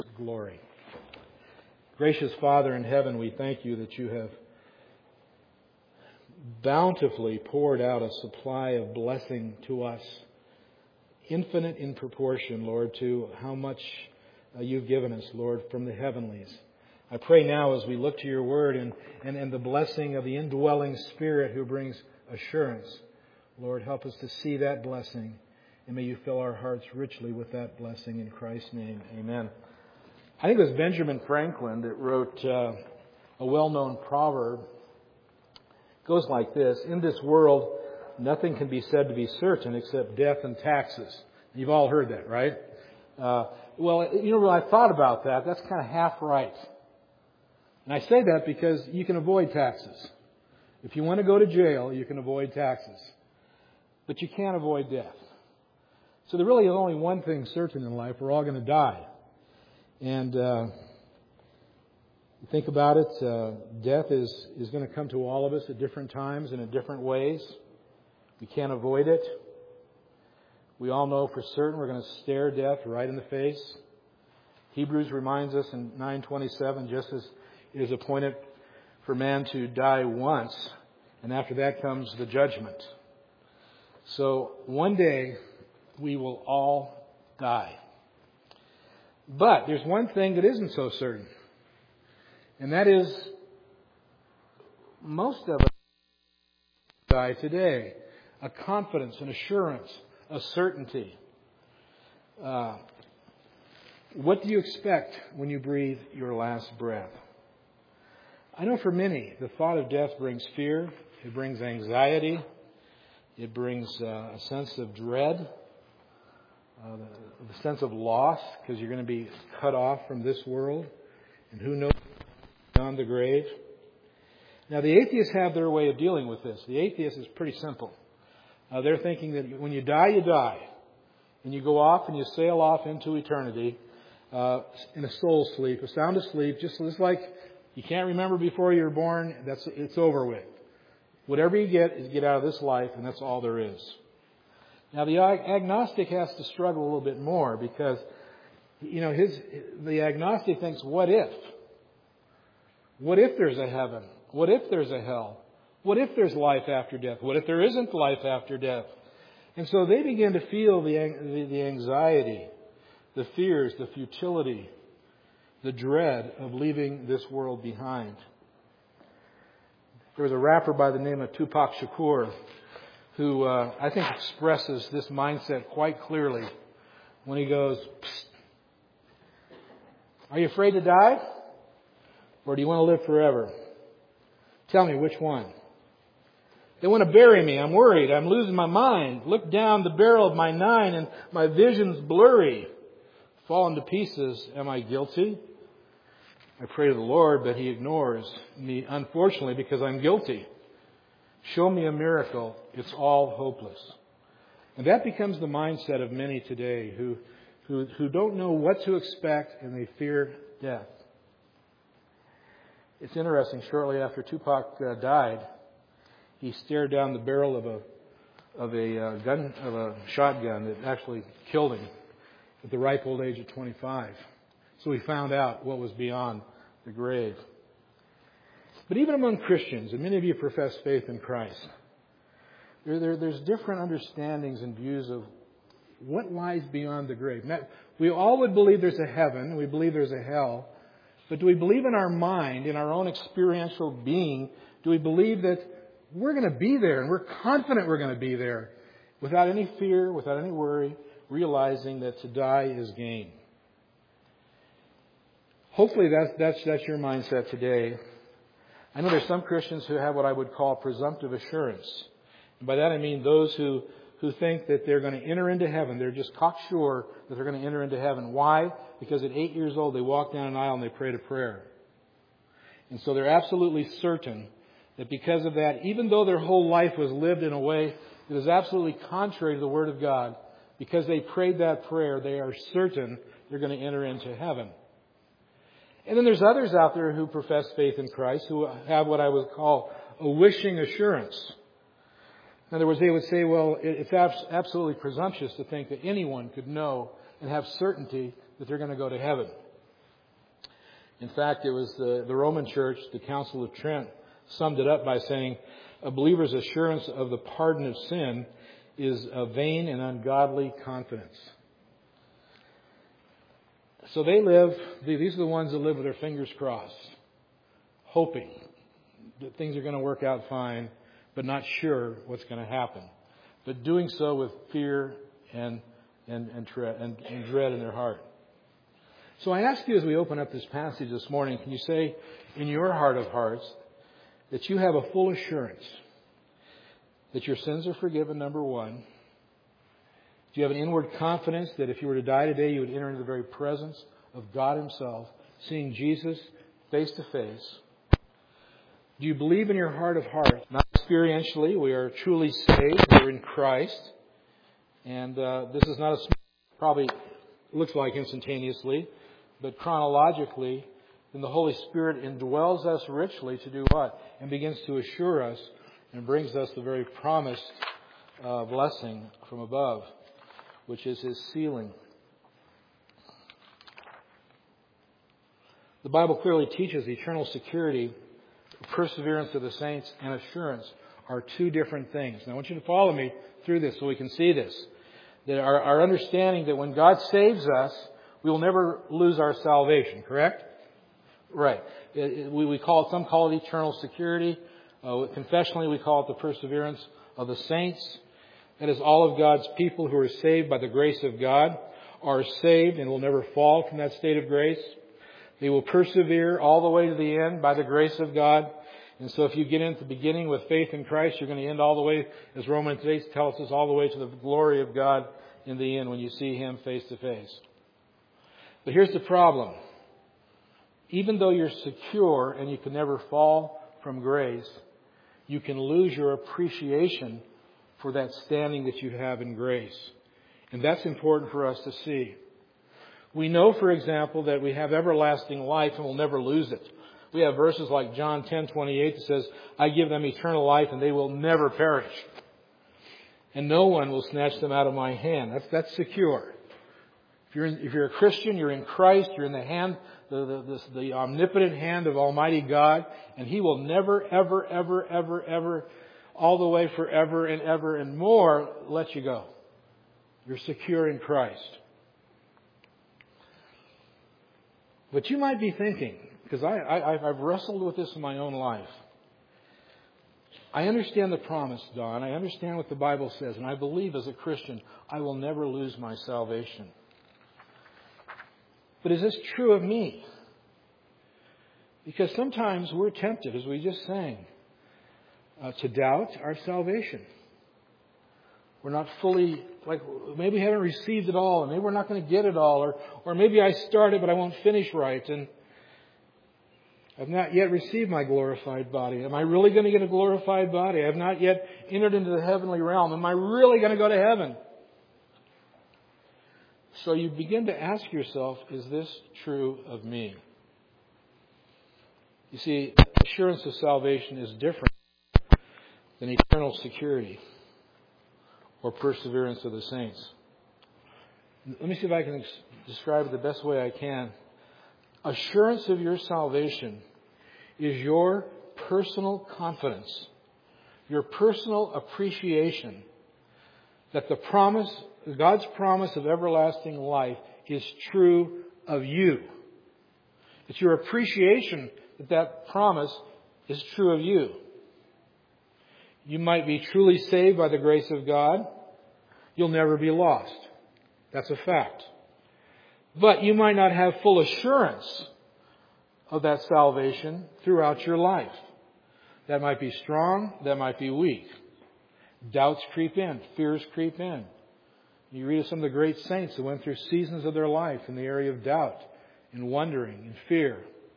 glory. Gracious Father in heaven, we thank you that you have bountifully poured out a supply of blessing to us, infinite in proportion, Lord, to how much you've given us, Lord, from the heavenlies. I pray now as we look to your word and the blessing of the indwelling Spirit who brings assurance, Lord, help us to see that blessing, and may you fill our hearts richly with that blessing in Christ's name. Amen. I think it was Benjamin Franklin that wrote a well-known proverb. It goes like this: in this world, nothing can be said to be certain except death and taxes. You've all heard that, right? Well, when I thought about that, that's kind of half right. And I say that because you can avoid taxes. If you want to go to jail, you can avoid taxes. But you can't avoid death. So there really is only one thing certain in life. We're all going to die. And you think about it, death is going to come to all of us at different times and in different ways. We can't avoid it. We all know for certain we're going to stare death right in the face. Hebrews reminds us in 9:27, just as it is appointed for man to die once, and after that comes the judgment. So one day we will all die. But there's one thing that isn't so certain. And that is, most of us die today. A confidence, an assurance, a certainty. What do you expect when you breathe your last breath? I know for many, the thought of death brings fear. It brings anxiety. It brings a sense of dread. The sense of loss, because you're going to be cut off from this world, and who knows beyond the grave. Now, the atheists have their way of dealing with this. The atheist is pretty simple. They're thinking that when you die, and you go off and you sail off into eternity in a soul sleep, a sound asleep, just like you can't remember before you were born. It's over with. Whatever you get is get out of this life, and that's all there is. Now, the agnostic has to struggle a little bit more because, the agnostic thinks, what if? What if there's a heaven? What if there's a hell? What if there's life after death? What if there isn't life after death? And so they begin to feel the anxiety, the fears, the futility, the dread of leaving this world behind. There was a rapper by the name of Tupac Shakur who I think expresses this mindset quite clearly when he goes, "Psst. Are you afraid to die? Or do you want to live forever? Tell me which one. They want to bury me. I'm worried. I'm losing my mind. Look down the barrel of my 9 and my vision's blurry. Fallen to pieces. Am I guilty? I pray to the Lord, but He ignores me, unfortunately, because I'm guilty. Show me a miracle. It's all hopeless." And that becomes the mindset of many today who don't know what to expect, and they fear death. It's interesting. Shortly after Tupac died, he stared down the barrel of a shotgun that actually killed him at the ripe old age of 25. So he found out what was beyond the grave. But even among Christians, and many of you profess faith in Christ, there's different understandings and views of what lies beyond the grave. Now, we all would believe there's a heaven, we believe there's a hell, but do we believe in our mind, in our own experiential being, do we believe that we're going to be there and we're confident we're going to be there without any fear, without any worry, realizing that to die is gain? Hopefully that's your mindset today. I know there's some Christians who have what I would call presumptive assurance. And by that I mean those who think that they're going to enter into heaven. They're just cocksure that they're going to enter into heaven. Why? Because at 8 years old they walk down an aisle and they prayed a prayer. And so they're absolutely certain that because of that, even though their whole life was lived in a way that is absolutely contrary to the Word of God, because they prayed that prayer, they are certain they're going to enter into heaven. And then there's others out there who profess faith in Christ who have what I would call a wishing assurance. In other words, they would say, well, it's absolutely presumptuous to think that anyone could know and have certainty that they're going to go to heaven. In fact, it was the Roman Church, the Council of Trent, summed it up by saying, a believer's assurance of the pardon of sin is a vain and ungodly confidence. So these are the ones that live with their fingers crossed, hoping that things are going to work out fine, but not sure what's going to happen. But doing so with fear and dread in their heart. So I ask you as we open up this passage this morning, can you say in your heart of hearts that you have a full assurance that your sins are forgiven, number one? Do you have an inward confidence that if you were to die today, you would enter into the very presence of God Himself, seeing Jesus face to face? Do you believe in your heart of hearts, not experientially, we are truly saved, we're in Christ, and this is not probably looks like instantaneously, but chronologically, then the Holy Spirit indwells us richly to do what? And begins to assure us and brings us the very promised blessing from above, which is His sealing. The Bible clearly teaches eternal security, perseverance of the saints, and assurance are two different things. Now I want you to follow me through this so we can see this. That our understanding that when God saves us, we will never lose our salvation, correct? Right. Some call it eternal security. Confessionally, we call it the perseverance of the saints. That is, all of God's people who are saved by the grace of God are saved and will never fall from that state of grace. They will persevere all the way to the end by the grace of God. And so if you get into the beginning with faith in Christ, you're going to end all the way, as Romans 8 tells us, all the way to the glory of God in the end when you see Him face to face. But here's the problem. Even though you're secure and you can never fall from grace, you can lose your appreciation for that standing that you have in grace. And that's important for us to see. We know, for example, that we have everlasting life and we'll never lose it. We have verses like John 10:28 that says, I give them eternal life and they will never perish. And no one will snatch them out of my hand. That's secure. If you're a Christian, you're in Christ, you're in the hand, the omnipotent hand of Almighty God, and He will never, ever, ever, ever, ever, all the way forever and ever and more, let you go. You're secure in Christ. But you might be thinking, because I've wrestled with this in my own life. I understand the promise, Don. I understand what the Bible says, and I believe as a Christian, I will never lose my salvation. But is this true of me? Because sometimes we're tempted, as we just sang, to doubt our salvation. We're not fully, maybe we haven't received it all, and maybe we're not going to get it all, or maybe I started but I won't finish right, and I've not yet received my glorified body. Am I really going to get a glorified body? I have not yet entered into the heavenly realm. Am I really going to go to heaven? So you begin to ask yourself, is this true of me? You see, assurance of salvation is different than eternal security or perseverance of the saints. Let me see if I can describe it the best way I can. Assurance of your salvation is your personal confidence, your personal appreciation that the promise, God's promise of everlasting life is true of you. It's your appreciation that that promise is true of you. You might be truly saved by the grace of God. You'll never be lost. That's a fact. But you might not have full assurance of that salvation throughout your life. That might be strong. That might be weak. Doubts creep in. Fears creep in. You read of some of the great saints that went through seasons of their life in the area of doubt and wondering and fear.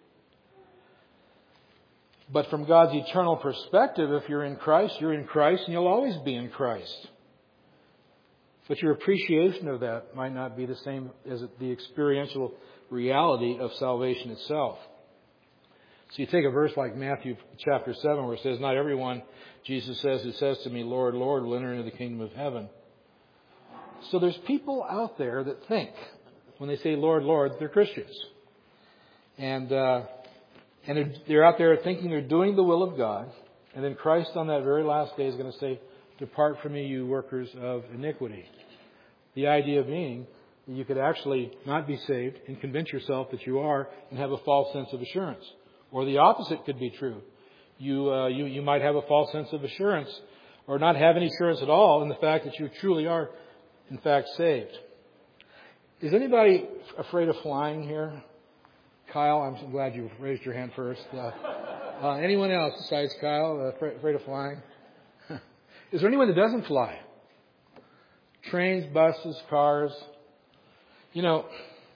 But from God's eternal perspective, if you're in Christ and you'll always be in Christ. But your appreciation of that might not be the same as the experiential reality of salvation itself. So you take a verse like Matthew chapter 7 where it says, not everyone, Jesus says, who says to me, Lord, Lord, will enter into the kingdom of heaven. So there's people out there that think, when they say Lord, Lord, they're Christians. And they're out there thinking they're doing the will of God. And then Christ on that very last day is going to say, "Depart from me, you workers of iniquity." The idea being that you could actually not be saved and convince yourself that you are and have a false sense of assurance. Or the opposite could be true. You might have a false sense of assurance or not have any assurance at all in the fact that you truly are, in fact, saved. Is anybody afraid of flying here? Kyle, I'm glad you raised your hand first. Anyone else besides Kyle afraid of flying? Is there anyone that doesn't fly? Trains, buses, cars. You know,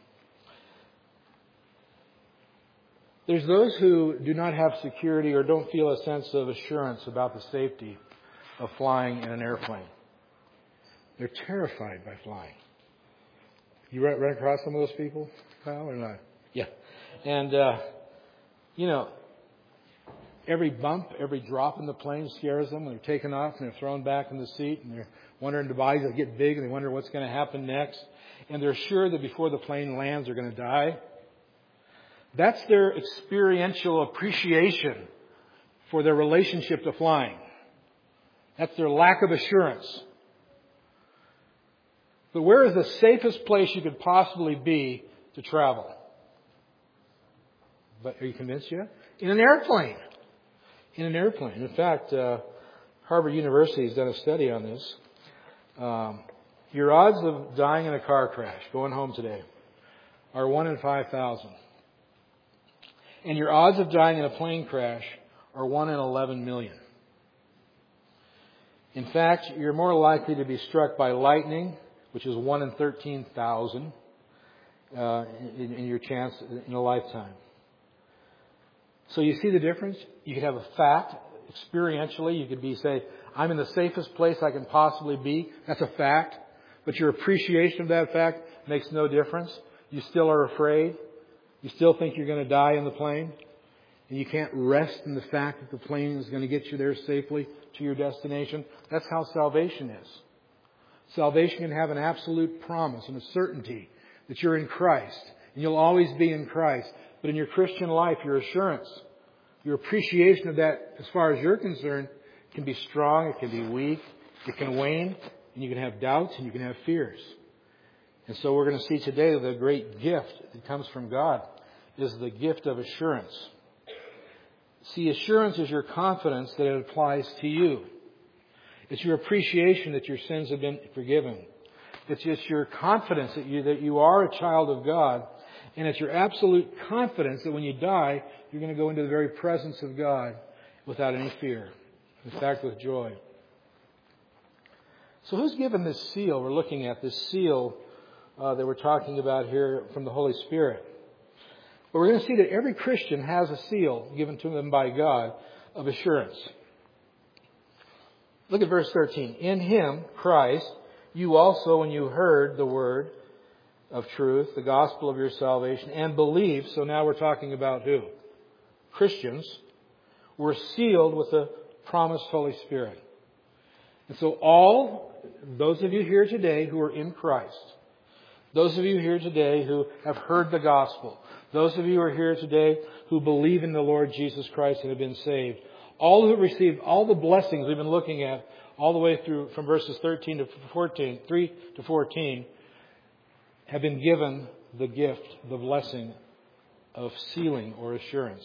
there's those who do not have security or don't feel a sense of assurance about the safety of flying in an airplane. They're terrified by flying. You run across some of those people, Kyle, or not? Yeah. And, every bump, every drop in the plane scares them. When they're taken off and they're thrown back in the seat and they're wondering, the bodies will get big and they wonder what's going to happen next. And they're sure that before the plane lands, they're going to die. That's their experiential appreciation for their relationship to flying. That's their lack of assurance. But where is the safest place you could possibly be to travel? But are you convinced yet? In an airplane. In an airplane. In fact, Harvard University has done a study on this. Your odds of dying in a car crash, going home today, are 1 in 5,000. And your odds of dying in a plane crash are 1 in 11 million. In fact, you're more likely to be struck by lightning, which is 1 in 13,000 in your chance in a lifetime. So you see the difference? You could have a fact, experientially. You could say, I'm in the safest place I can possibly be. That's a fact. But your appreciation of that fact makes no difference. You still are afraid. You still think you're going to die in the plane. And you can't rest in the fact that the plane is going to get you there safely to your destination. That's how salvation is. Salvation can have an absolute promise and a certainty that you're in Christ. And you'll always be in Christ. But in your Christian life, your assurance, your appreciation of that, as far as you're concerned, can be strong, it can be weak, it can wane, and you can have doubts and you can have fears. And so we're going to see today the great gift that comes from God is the gift of assurance. See, assurance is your confidence that it applies to you. It's your appreciation that your sins have been forgiven. It's just your confidence that you are a child of God. And it's your absolute confidence that when you die, you're going to go into the very presence of God without any fear. In fact, with joy. So who's given this seal? We're looking at this seal that we're talking about here from the Holy Spirit. But we're going to see that every Christian has a seal given to them by God of assurance. Look at verse 13. In Him, Christ, you also, when you heard the word of truth, the gospel of your salvation, and believed, so now we're talking about who? Christians, were sealed with the promised Holy Spirit. And so those of you here today who are in Christ, those of you here today who have heard the gospel, those of you who are here today who believe in the Lord Jesus Christ and have been saved, all who have received all the blessings we've been looking at all the way through from verses 13 to 14, 3 to 14, have been given the gift, the blessing of sealing or assurance.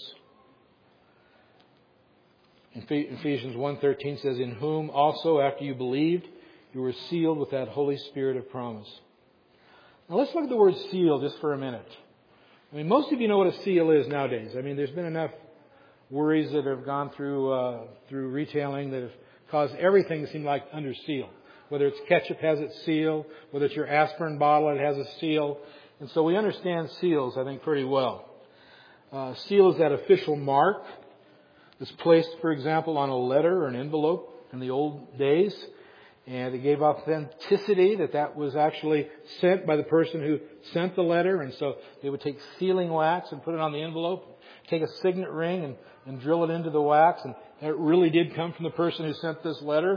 Ephesians 1:13 says, in whom also after you believed, you were sealed with that Holy Spirit of promise. Now let's look at the word seal just for a minute. I mean, most of you know what a seal is nowadays. I mean, there's been enough worries that have gone through retailing that have caused everything to seem like under seal. Whether it's ketchup has its seal, whether it's your aspirin bottle, it has a seal. And so we understand seals, I think, pretty well. Seal is that official mark that's placed, for example, on a letter or an envelope in the old days. And it gave authenticity that was actually sent by the person who sent the letter. And so they would take sealing wax and put it on the envelope, take a signet ring and drill it into the wax. And that really did come from the person who sent this letter.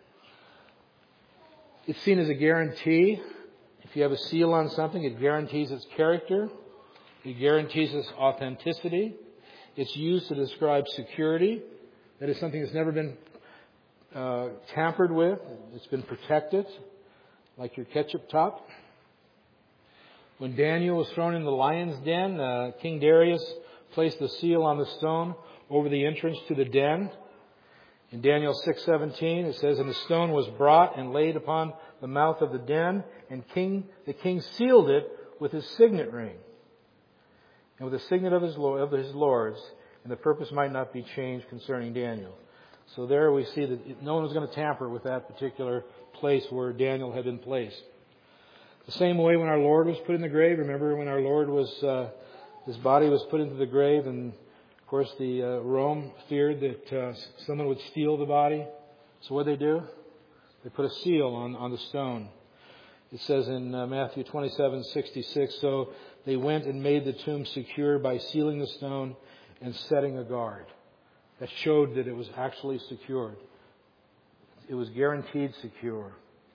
It's seen as a guarantee. If you have a seal on something, it guarantees its character. It guarantees us authenticity. It's used to describe security. That is something that's never been tampered with. It's been protected, like your ketchup top. When Daniel was thrown in the lion's den, King Darius placed the seal on the stone over the entrance to the den. In Daniel 6:17, it says, "And the stone was brought and laid upon the mouth of the den, and the king sealed it with his signet ring, and with the signet of his lords, and the purpose might not be changed concerning Daniel." So there we see that no one was going to tamper with that particular place where Daniel had been placed. The same way when our Lord was put in the grave. Remember when our Lord his body was put into the grave, and of course the Rome feared that someone would steal the body. So what did they do? They put a seal on the stone. It says in Matthew 27:66, "So they went and made the tomb secure by sealing the stone and setting a guard." That showed that it was actually secured. It was guaranteed secure.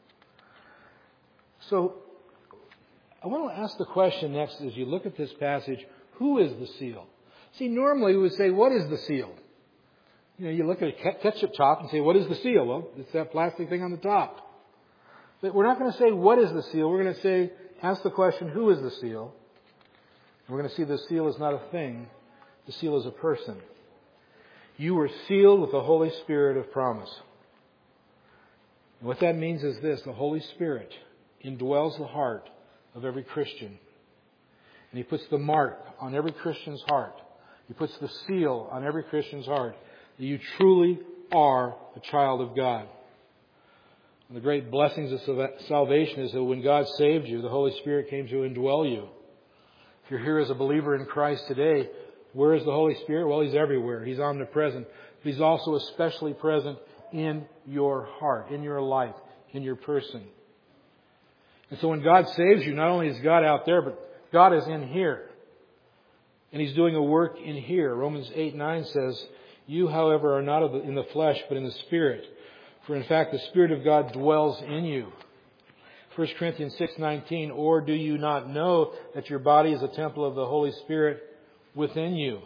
So I want to ask the question next as you look at this passage, who is the seal? See, normally we would say, what is the seal? You look at a ketchup top and say, what is the seal? Well, it's that plastic thing on the top. But we're not going to say, what is the seal? We're going to ask the question, who is the seal? And we're going to see the seal is not a thing. The seal is a person. You were sealed with the Holy Spirit of promise. And what that means is this: the Holy Spirit indwells the heart of every Christian. And He puts the mark on every Christian's heart. He puts the seal on every Christian's heart that you truly are a child of God. And the great blessings of salvation is that when God saved you, the Holy Spirit came to indwell you. If you're here as a believer in Christ today, where is the Holy Spirit? Well, He's everywhere. He's omnipresent. But He's also especially present in your heart, in your life, in your person. And so when God saves you, not only is God out there, but God is in here. And He's doing a work in here. Romans 8:9 says, "You, however, are not in the flesh, but in the Spirit. For in fact, the Spirit of God dwells in you." 1 Corinthians 6:19, "Or do you not know that your body is a temple of the Holy Spirit within you?"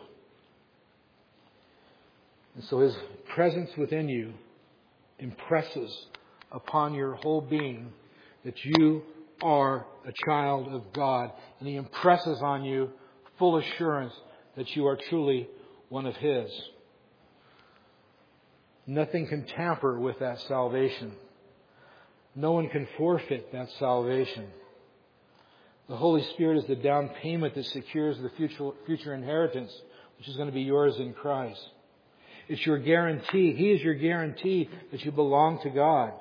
And so His presence within you impresses upon your whole being that you are a child of God. And He impresses on you full assurance that you are truly one of His. Nothing can tamper with that salvation. No one can forfeit that salvation. The Holy Spirit is the down payment that secures the future inheritance, which is going to be yours in Christ. It's your guarantee. He is your guarantee that you belong to God.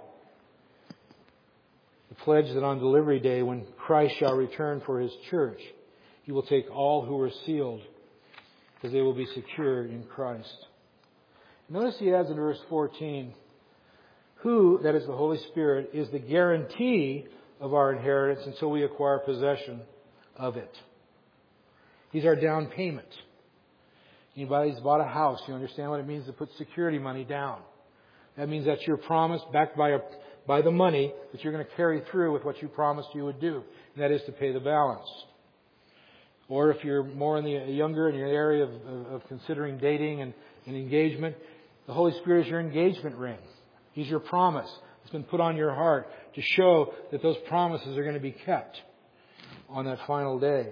The pledge that on delivery day, when Christ shall return for His church, He will take all who are sealed, because they will be secure in Christ. Notice He adds in verse 14, "Who," that is the Holy Spirit, "is the guarantee of our inheritance until we acquire possession of it." He's our down payment. Anybody who's bought a house, you understand what it means to put security money down. That means that's your promise, backed by the money, that you're going to carry through with what you promised you would do. And that is to pay the balance. Or if you're more in the younger in your area of considering dating and engagement, the Holy Spirit is your engagement ring. He's your promise. It's been put on your heart to show that those promises are going to be kept on that final day.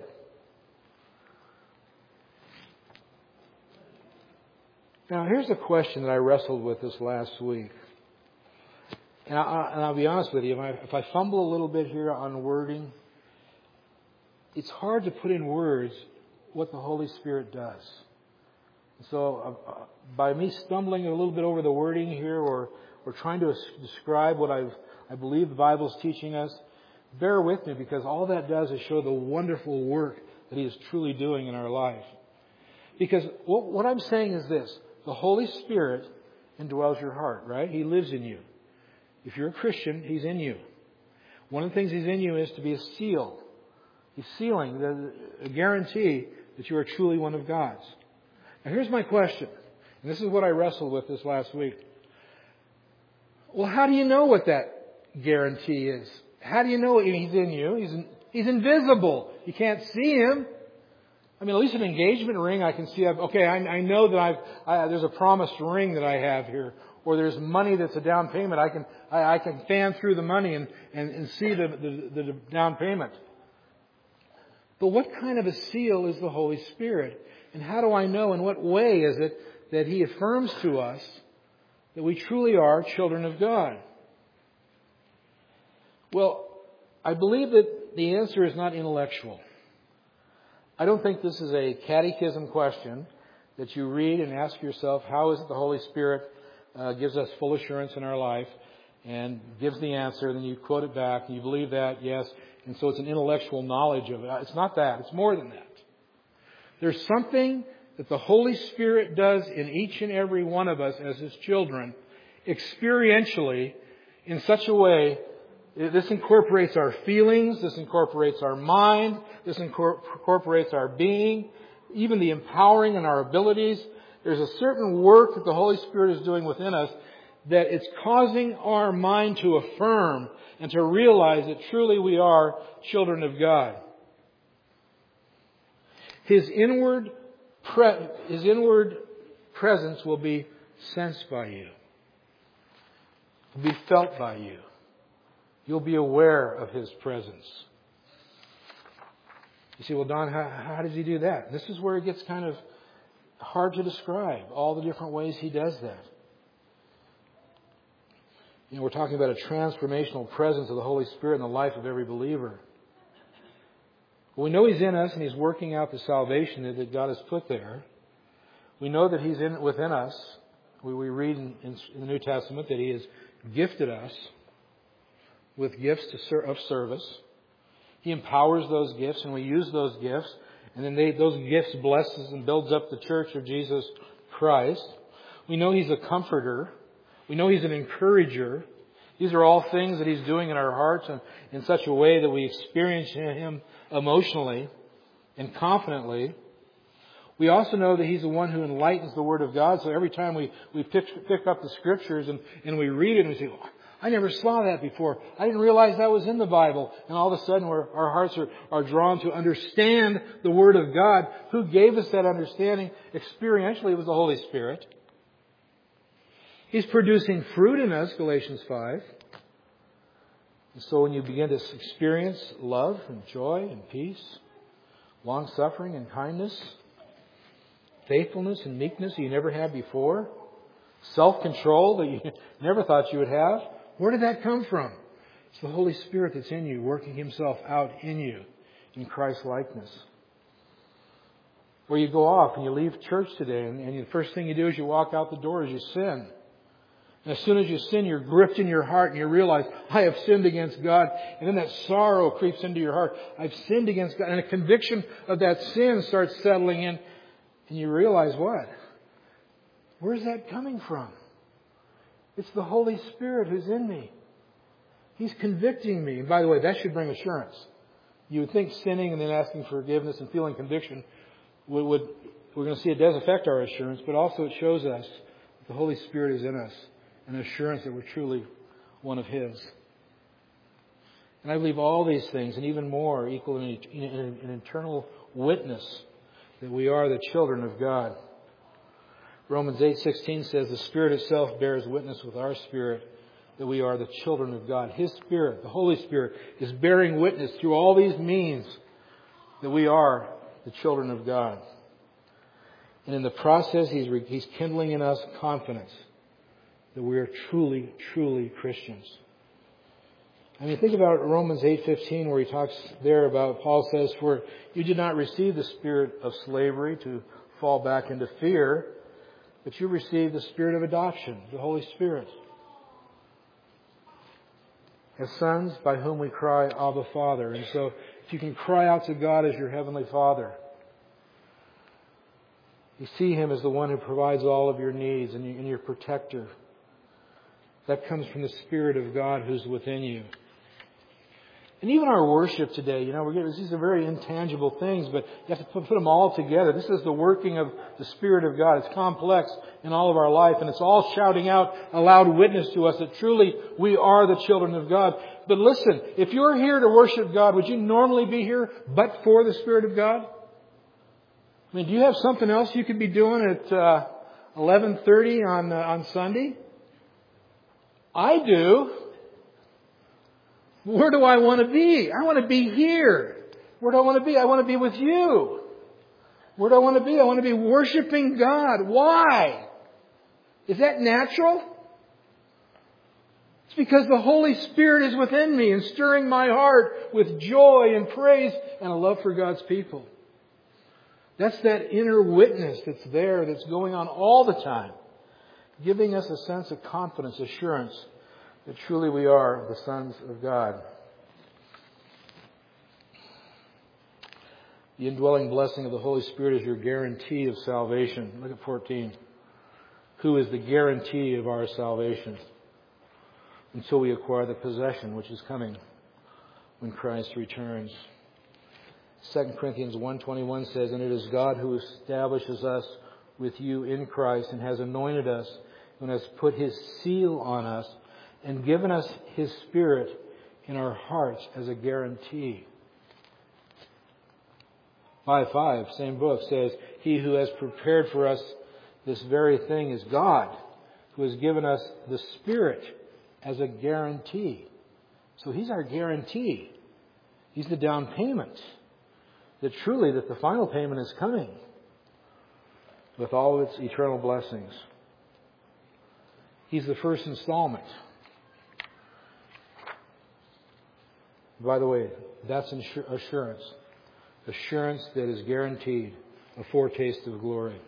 Now, here's a question that I wrestled with this last week. And I'll be honest with you, if I fumble a little bit here on wording, it's hard to put in words what the Holy Spirit does. So by me stumbling a little bit over the wording here or trying to describe what I believe the Bible's teaching us, bear with me, because all that does is show the wonderful work that He is truly doing in our life. Because what I'm saying is this: the Holy Spirit indwells your heart, right? He lives in you. If you're a Christian, He's in you. One of the things He's in you is to be a seal. He's sealing, a guarantee that you are truly one of God's. Now here's my question, and this is what I wrestled with this last week. Well, how do you know what that guarantee is? How do you know He's in you? He's invisible. You can't see Him. I mean, at least an engagement ring, I can see. I know that there's a promised ring that I have here, or there's money that's a down payment. I can fan through the money and see the down payment. But what kind of a seal is the Holy Spirit? And how do I know? In what way is it that He affirms to us that we truly are children of God? Well, I believe that the answer is not intellectual. I don't think this is a catechism question that you read and ask yourself, how is it the Holy Spirit gives us full assurance in our life and gives the answer, then you quote it back, and you believe that, yes, and so it's an intellectual knowledge of it. It's not that. It's more than that. There's something that the Holy Spirit does in each and every one of us as His children, experientially, in such a way. This incorporates our feelings, this incorporates our mind, this incorporates our being, even the empowering in our abilities. There's a certain work that the Holy Spirit is doing within us that it's causing our mind to affirm and to realize that truly we are children of God. His inward presence will be sensed by you, will be felt by you. You'll be aware of His presence. You say, well, Don, how does He do that? This is where it gets kind of hard to describe, all the different ways He does that. We're talking about a transformational presence of the Holy Spirit in the life of every believer. Well, we know He's in us and He's working out the salvation that God has put there. We know that He's within us. We read in the New Testament that He has gifted us with gifts of service. He empowers those gifts and we use those gifts. And then those gifts blesses and builds up the church of Jesus Christ. We know He's a comforter. We know He's an encourager. These are all things that He's doing in our hearts and in such a way that we experience Him emotionally and confidently. We also know that He's the one who enlightens the Word of God. So every time we pick up the Scriptures and we read it and we say, oh, I never saw that before. I didn't realize that was in the Bible. And all of a sudden our hearts are drawn to understand the Word of God. Who gave us that understanding? Experientially, it was the Holy Spirit. He's producing fruit in us, Galatians 5. And so when you begin to experience love and joy and peace, long-suffering and kindness, faithfulness and meekness that you never had before, self-control that you never thought you would have, where did that come from? It's the Holy Spirit that's in you, working Himself out in you in Christ's likeness. Or you go off and you leave church today and the first thing you do is you walk out the door as you sin. And as soon as you sin, you're gripped in your heart and you realize, I have sinned against God. And then that sorrow creeps into your heart. I've sinned against God. And a conviction of that sin starts settling in. And you realize what? Where's that coming from? It's the Holy Spirit who's in me. He's convicting me. And by the way, that should bring assurance. You would think sinning and then asking forgiveness and feeling conviction we're going to see it does affect our assurance, but also it shows us that the Holy Spirit is in us. An assurance that we're truly one of His. And I believe all these things and even more equal in an eternal witness that we are the children of God. Romans 8:16 says the Spirit itself bears witness with our spirit that we are the children of God. His Spirit, the Holy Spirit, is bearing witness through all these means that we are the children of God. And in the process, He's kindling in us confidence that we are truly, truly Christians. I mean, think about Romans 8:15 where he talks there about, Paul says, for you did not receive the spirit of slavery to fall back into fear, but you received the Spirit of adoption, the Holy Spirit. As sons by whom we cry, Abba, Father. And so if you can cry out to God as your Heavenly Father, you see Him as the one who provides all of your needs and your protector. That comes from the Spirit of God who's within you. And even our worship today, these are very intangible things, but you have to put them all together. This is the working of the Spirit of God. It's complex in all of our life, and it's all shouting out a loud witness to us that truly we are the children of God. But listen, if you're here to worship God, would you normally be here but for the Spirit of God? I mean, do you have something else you could be doing at 11:30 on Sunday? I do. Where do I want to be? I want to be here. Where do I want to be? I want to be with you. Where do I want to be? I want to be worshiping God. Why? Is that natural? It's because the Holy Spirit is within me and stirring my heart with joy and praise and a love for God's people. That's that inner witness that's there, that's going on all the time, giving us a sense of confidence, assurance that truly we are the sons of God. The indwelling blessing of the Holy Spirit is your guarantee of salvation. Look at 14. Who is the guarantee of our salvation until we acquire the possession which is coming when Christ returns. 2 Corinthians 1:21 says, "And it is God who establishes us with you in Christ and has anointed us and has put His seal on us and given us His Spirit in our hearts as a guarantee." 5:5, same book, says, "He who has prepared for us this very thing is God, who has given us the Spirit as a guarantee." So He's our guarantee. He's the down payment. That truly that the final payment is coming with all of its eternal blessings. He's the first installment. By the way, that's assurance. Assurance that is guaranteed, a foretaste of glory.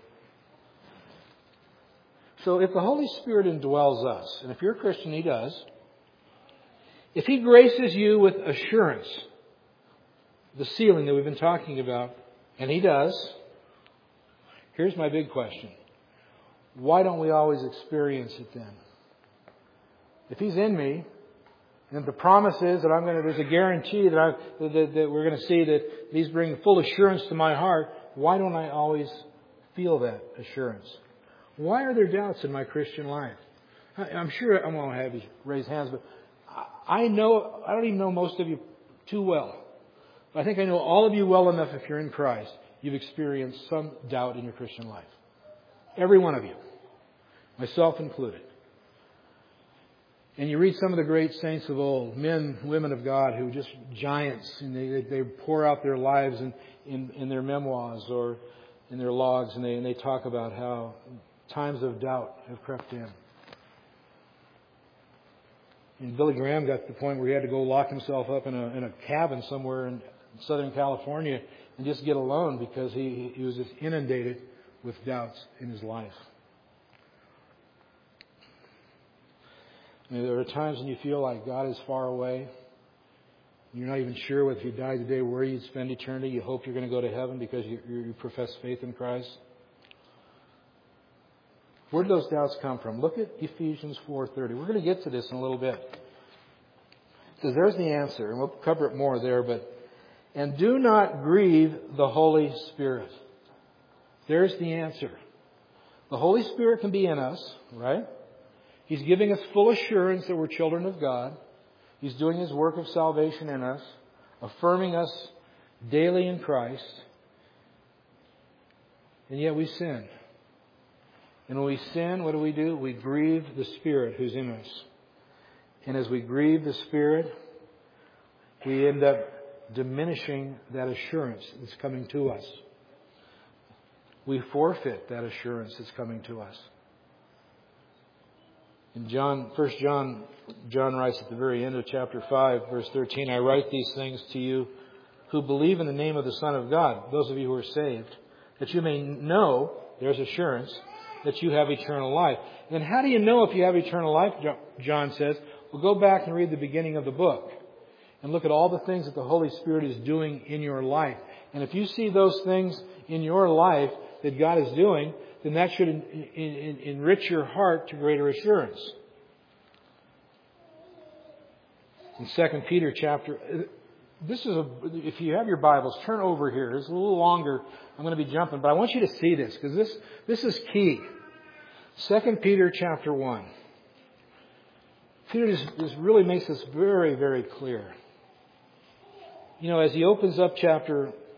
So if the Holy Spirit indwells us, and if you're a Christian, He does, if He graces you with assurance, the sealing that we've been talking about, and He does, here's my big question. Why don't we always experience it then? If He's in me, and the promise is that there's a guarantee that we're going to see that He's bringing full assurance to my heart, why don't I always feel that assurance? Why are there doubts in my Christian life? I'm sure I won't have you raise hands, but I don't even know most of you too well. But I think I know all of you well enough if you're in Christ, you've experienced some doubt in your Christian life. Every one of you. Myself included. And you read some of the great saints of old, men, women of God who are just giants, and they pour out their lives in their memoirs or in their logs, and they talk about how times of doubt have crept in. And Billy Graham got to the point where he had to go lock himself up in a cabin somewhere in Southern California and just get alone because he was just inundated with doubts in his life. There are times when you feel like God is far away. You're not even sure if you died today where you'd spend eternity. You hope you're going to go to heaven because you profess faith in Christ. Where do those doubts come from? Look at Ephesians 4:30. We're going to get to this in a little bit. Because there's the answer, and we'll cover it more there. And do not grieve the Holy Spirit. There's the answer. The Holy Spirit can be in us, right? He's giving us full assurance that we're children of God. He's doing His work of salvation in us, affirming us daily in Christ. And yet we sin. And when we sin, what do? We grieve the Spirit who's in us. And as we grieve the Spirit, we end up diminishing that assurance that's coming to us. We forfeit that assurance that's coming to us. In 1 John writes at the very end of chapter 5, verse 13, "I write these things to you who believe in the name of the Son of God," those of you who are saved, "that you may know," there's assurance, "that you have eternal life." And how do you know if you have eternal life, John says? Well, go back and read the beginning of the book and look at all the things that the Holy Spirit is doing in your life. And if you see those things in your life that God is doing, then that should enrich your heart to greater assurance. In 2 Peter chapter, if you have your Bibles, turn over here. It's a little longer. I'm going to be jumping, but I want you to see this because this is key. 2 Peter chapter 1. Peter just really makes this very, very clear. As he opens up chapter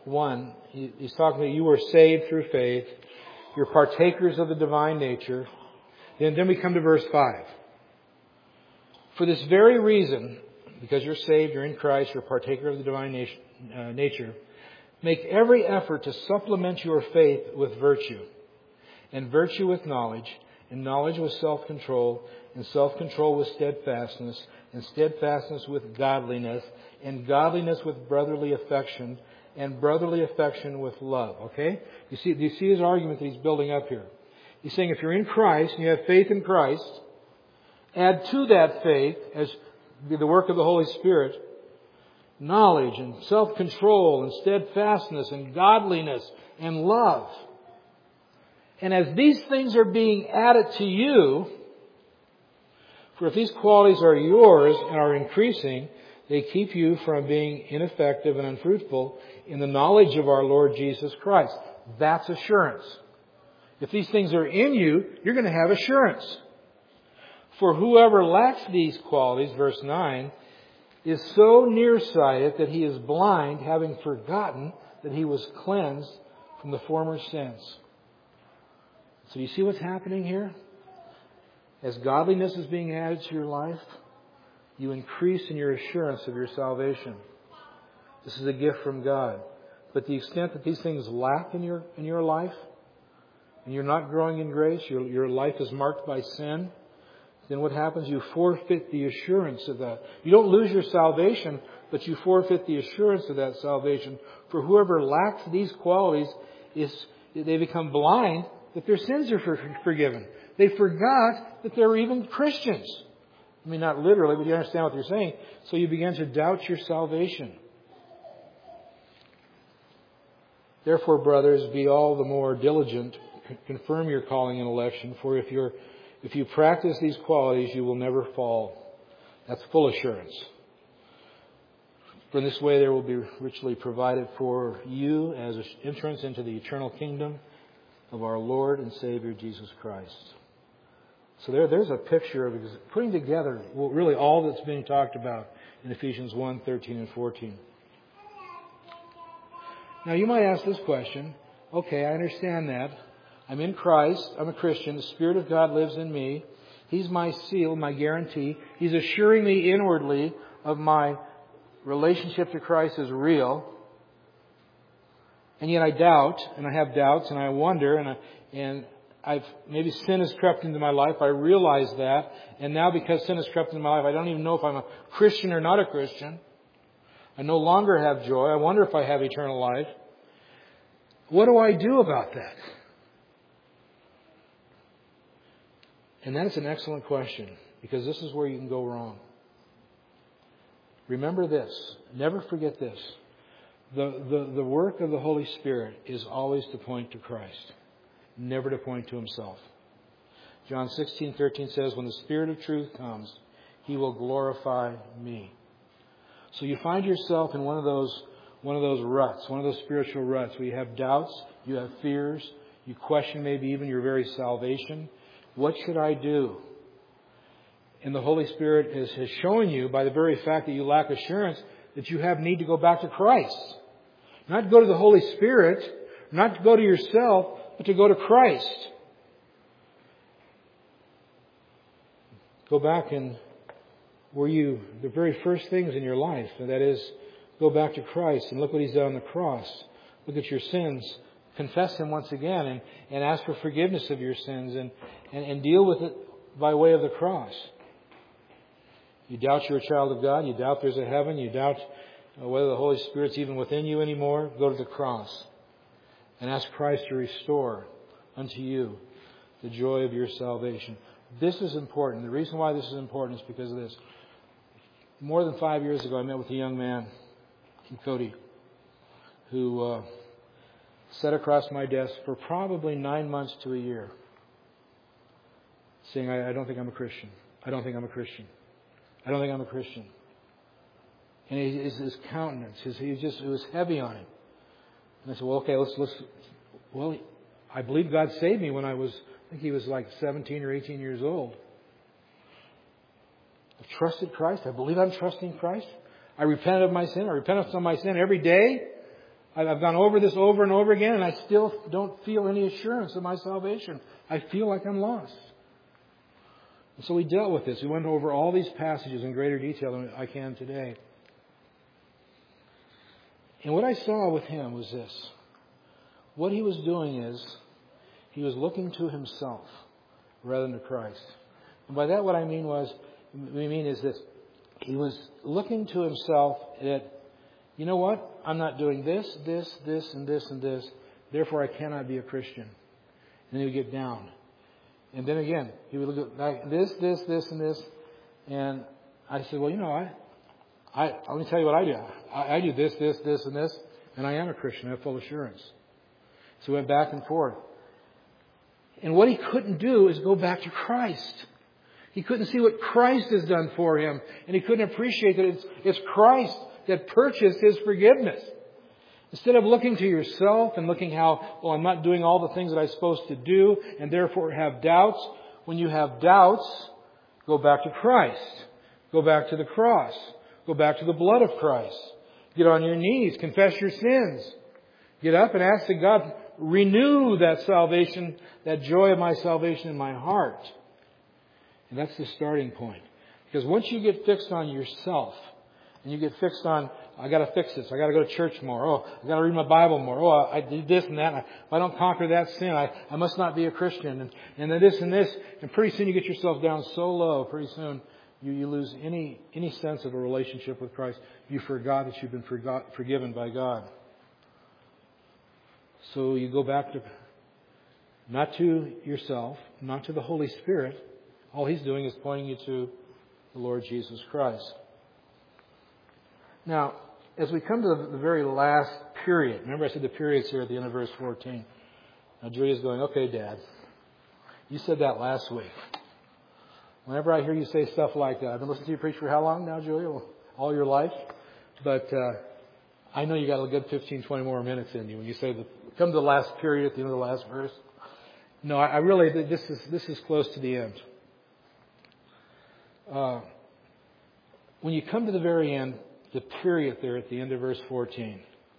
1, he's talking that you were saved through faith. You're partakers of the divine nature. And then we come to verse 5. For this very reason, because you're saved, you're in Christ, you're a partaker of the divine nature, make every effort to supplement your faith with virtue, and virtue with knowledge, and knowledge with self-control, and self-control with steadfastness, and steadfastness with godliness, and godliness with brotherly affection, and brotherly affection with love. Okay? Do you see his argument that he's building up here? He's saying if you're in Christ and you have faith in Christ, add to that faith, as the work of the Holy Spirit, knowledge and self-control and steadfastness and godliness and love. And as these things are being added to you, for if these qualities are yours and are increasing, they keep you from being ineffective and unfruitful in the knowledge of our Lord Jesus Christ. That's assurance. If these things are in you, you're going to have assurance. For whoever lacks these qualities, verse 9, is so nearsighted that he is blind, having forgotten that he was cleansed from the former sins. So you see what's happening here? As godliness is being added to your life, you increase in your assurance of your salvation. This is a gift from God. But the extent that these things lack in your life, and you're not growing in grace, your life is marked by sin, then what happens? You forfeit the assurance of that. You don't lose your salvation, but you forfeit the assurance of that salvation. For whoever lacks these qualities, they become blind that their sins are forgiven. They forgot that they're even Christians. I mean, not literally, but you understand what they're saying. So you begin to doubt your salvation. Therefore, brothers, be all the more diligent, confirm your calling and election, for if you practice these qualities, you will never fall. That's full assurance. For in this way there will be richly provided for you as an entrance into the eternal kingdom of our Lord and Savior Jesus Christ. So there's a picture of putting together really all that's being talked about in Ephesians 1, 13 and 14. Now you might ask this question. Okay, I understand that. I'm in Christ. I'm a Christian. The Spirit of God lives in me. He's my seal, my guarantee. He's assuring me inwardly of my relationship to Christ is real. And yet I doubt, and I have doubts, and I wonder, and maybe sin has crept into my life. I realize that. And now because sin has crept into my life, I don't even know if I'm a Christian or not a Christian. I no longer have joy. I wonder if I have eternal life. What do I do about that? And that is an excellent question, because this is where you can go wrong. Remember this. Never forget this. The work of the Holy Spirit is always to point to Christ, never to point to himself. John 16:13 says, when the Spirit of truth comes, he will glorify me. So you find yourself in one of those ruts, one of those spiritual ruts where you have doubts, you have fears, you question maybe even your very salvation. What should I do? And the Holy Spirit is showing you by the very fact that you lack assurance that you have need to go back to Christ. Not to go to the Holy Spirit, not to go to yourself, but to go to Christ. Go back and the very first things in your life, and that is, go back to Christ and look what He's done on the cross. Look at your sins. Confess Him once again and ask for forgiveness of your sins and deal with it by way of the cross. You doubt you're a child of God. You doubt there's a heaven. You doubt whether the Holy Spirit's even within you anymore. Go to the cross and ask Christ to restore unto you the joy of your salvation. This is important. The reason why this is important is because of this. More than 5 years ago, I met with a young man in Cody who sat across my desk for probably 9 months to a year, saying, I don't think I'm a Christian. I don't think I'm a Christian. I don't think I'm a Christian. And his countenance, it was heavy on him. And I said, well, okay, well, I believe God saved me when I think he was like 17 or 18 years old. I've trusted Christ. I believe I'm trusting Christ. I repented of my sin. I repent of my sin every day. I've gone over this over and over again, and I still don't feel any assurance of my salvation. I feel like I'm lost. And so we dealt with this. We went over all these passages in greater detail than I can today. And what I saw with him was this. What he was doing is, he was looking to himself rather than to Christ. And by that what I mean is this. He was looking to himself at, you know what? I'm not doing this, and this. Therefore I cannot be a Christian. And then he would get down. And then again, he would look at this, and this. And I said, well, you know, let me tell you what I do. I do this, and this. And I am a Christian. I have full assurance. So we went back and forth. And what he couldn't do is go back to Christ. He couldn't see what Christ has done for him. And he couldn't appreciate that it's Christ that purchased his forgiveness. Instead of looking to yourself and looking how, well, I'm not doing all the things that I'm supposed to do and therefore have doubts. When you have doubts, go back to Christ. Go back to the cross. Go back to the blood of Christ. Get on your knees. Confess your sins. Get up and ask that God renew that salvation, that joy of my salvation in my heart. And that's the starting point. Because once you get fixed on yourself, and you get fixed on, I got to fix this. I got to go to church more. Oh, I got to read my Bible more. Oh, I did this and that. If I don't conquer that sin, I must not be a Christian. And then this and this. And pretty soon you get yourself down so low. Pretty soon you lose any sense of a relationship with Christ. You forgot that you've been forgiven by God. So you go back to, not to yourself, not to the Holy Spirit. All He's doing is pointing you to the Lord Jesus Christ. Now, as we come to the very last period, remember I said the period's here at the end of verse 14. Now Julia's going, okay, Dad, you said that last week. Whenever I hear you say stuff like that, I've been listening to you preach for how long now, Julia? Well, all your life. But I know you got a good 15, 20 more minutes in you when you say, come to the last period at the end of the last verse. No, I really, this is close to the end. When you come to the very end, the period there at the end of verse 14,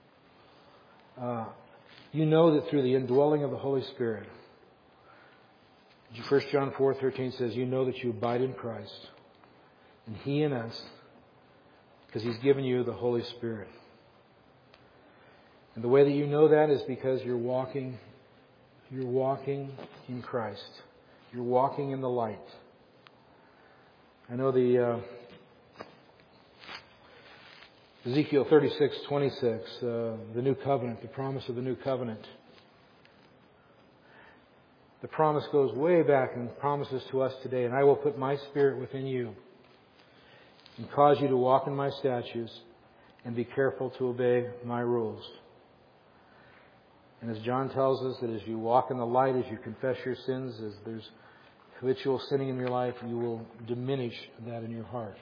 you know that through the indwelling of the Holy Spirit, 1 John 4:13 says, you know that you abide in Christ, and He in us, because He's given you the Holy Spirit. And the way that you know that is because you're walking in Christ. You're walking in the light. I know the Ezekiel 36:26, the new covenant, the promise of the new covenant. The promise goes way back and promises to us today, and I will put my Spirit within you and cause you to walk in my statutes and be careful to obey my rules. And as John tells us, that as you walk in the light, as you confess your sins, as there's habitual sinning in your life, you will diminish that in your heart.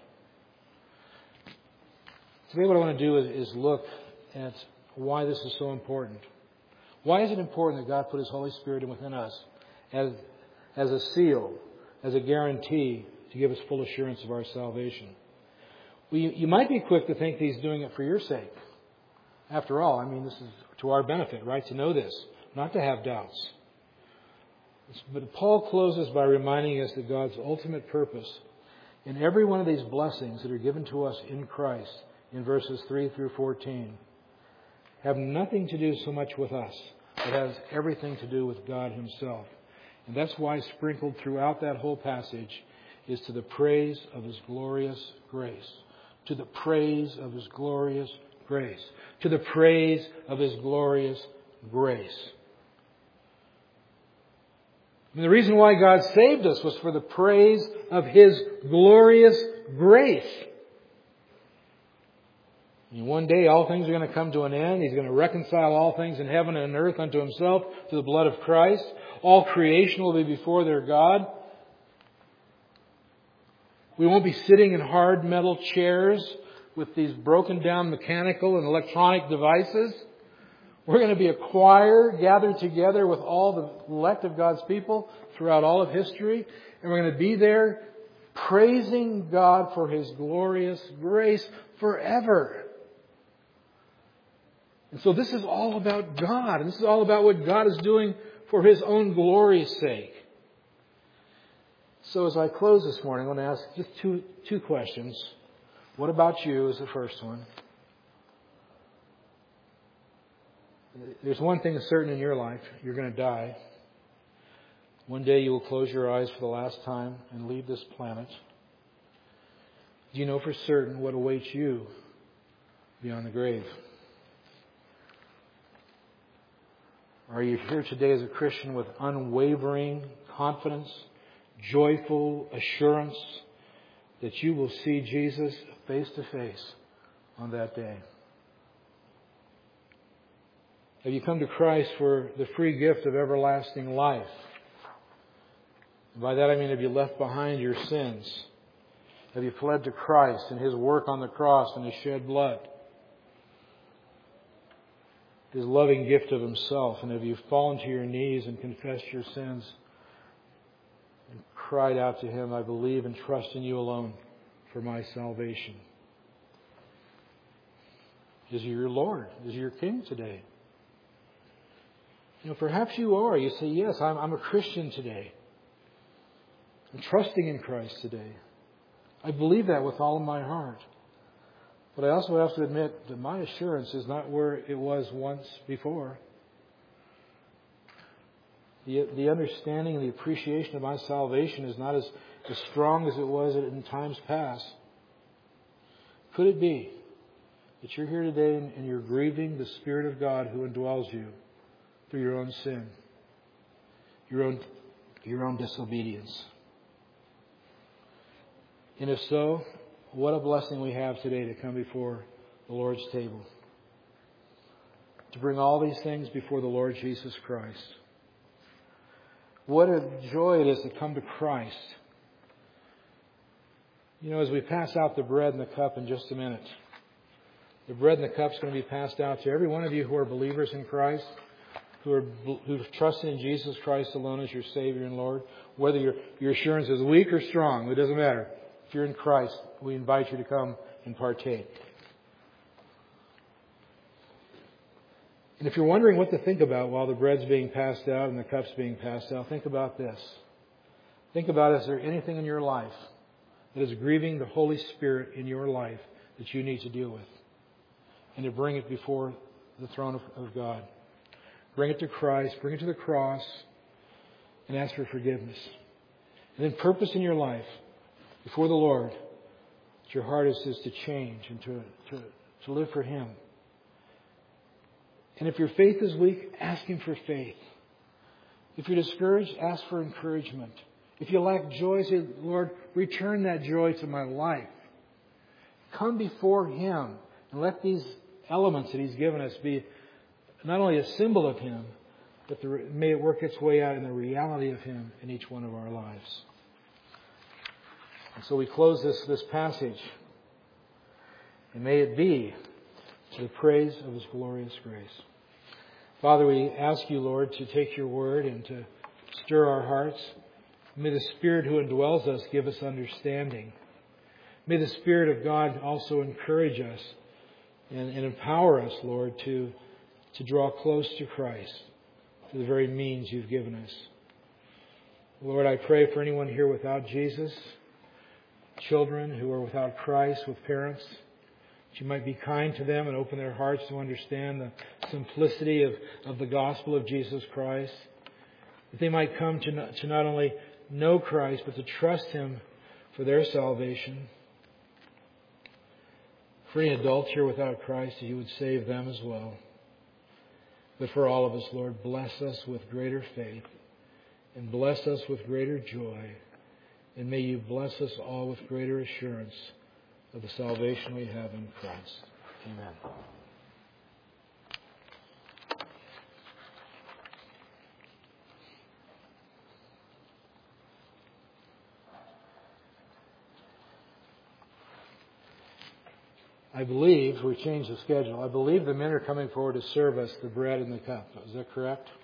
Today what I want to do is look at why this is so important. Why is it important that God put His Holy Spirit within us as a seal, as a guarantee to give us full assurance of our salvation? Well, you might be quick to think that He's doing it for your sake. After all, I mean, this is to our benefit, right? To know this, not to have doubts. But Paul closes by reminding us that God's ultimate purpose in every one of these blessings that are given to us in Christ, in verses 3 through 14, have nothing to do so much with us. It has everything to do with God Himself. And that's why sprinkled throughout that whole passage is to the praise of His glorious grace. To the praise of His glorious grace. To the praise of His glorious grace. And the reason why God saved us was for the praise of His glorious grace. And one day all things are going to come to an end. He's going to reconcile all things in heaven and earth unto Himself through the blood of Christ. All creation will be before their God. We won't be sitting in hard metal chairs with these broken down mechanical and electronic devices. We're going to be a choir gathered together with all the elect of God's people throughout all of history. And we're going to be there praising God for His glorious grace forever. And so this is all about God. And this is all about what God is doing for His own glory's sake. So as I close this morning, I want to ask just two questions. What about you is the first one. There's one thing that's certain in your life. You're going to die. One day you will close your eyes for the last time and leave this planet. Do you know for certain what awaits you beyond the grave? Are you here today as a Christian with unwavering confidence, joyful assurance that you will see Jesus face to face on that day? Have you come to Christ for the free gift of everlasting life? And by that I mean, have you left behind your sins? Have you fled to Christ and His work on the cross and His shed blood? His loving gift of Himself. And have you fallen to your knees and confessed your sins and cried out to Him, I believe and trust in You alone for my salvation? Is He your Lord? Is He your King today? Perhaps you are. You say, yes, I'm a Christian today. I'm trusting in Christ today. I believe that with all of my heart. But I also have to admit that my assurance is not where it was once before. The understanding and the appreciation of my salvation is not as strong as it was in times past. Could it be that you're here today and you're grieving the Spirit of God who indwells you through your own sin, your own disobedience? And if so, what a blessing we have today to come before the Lord's table. To bring all these things before the Lord Jesus Christ. What a joy it is to come to Christ. As we pass out the bread and the cup in just a minute, the bread and the cup is going to be passed out to every one of you who are believers in Christ, who've trusted in Jesus Christ alone as your Savior and Lord. Whether your assurance is weak or strong, it doesn't matter. If you're in Christ, we invite you to come and partake. And if you're wondering what to think about while the bread's being passed out and the cup's being passed out, think about this. Think about, is there anything in your life that is grieving the Holy Spirit in your life that you need to deal with? And to bring it before the throne of God. Bring it to Christ, bring it to the cross, and ask for forgiveness. And then purpose in your life before the Lord that your heart is to change and to live for Him. And if your faith is weak, ask Him for faith. If you're discouraged, ask for encouragement. If you lack joy, say, Lord, return that joy to my life. Come before Him and let these elements that He's given us be not only a symbol of Him, but may it work its way out in the reality of Him in each one of our lives. And so we close this passage. And may it be to the praise of His glorious grace. Father, we ask You, Lord, to take Your word and to stir our hearts. May the Spirit who indwells us give us understanding. May the Spirit of God also encourage us and empower us, Lord, to draw close to Christ through the very means You've given us. Lord, I pray for anyone here without Jesus, children who are without Christ, with parents, that You might be kind to them and open their hearts to understand the simplicity of the gospel of Jesus Christ. That they might come to not only know Christ, but to trust Him for their salvation. For any adults here without Christ, that You would save them as well. But for all of us, Lord, bless us with greater faith and bless us with greater joy. And may You bless us all with greater assurance of the salvation we have in Christ. Amen. I believe we changed the schedule. I believe the men are coming forward to serve us the bread and the cup. Is that correct?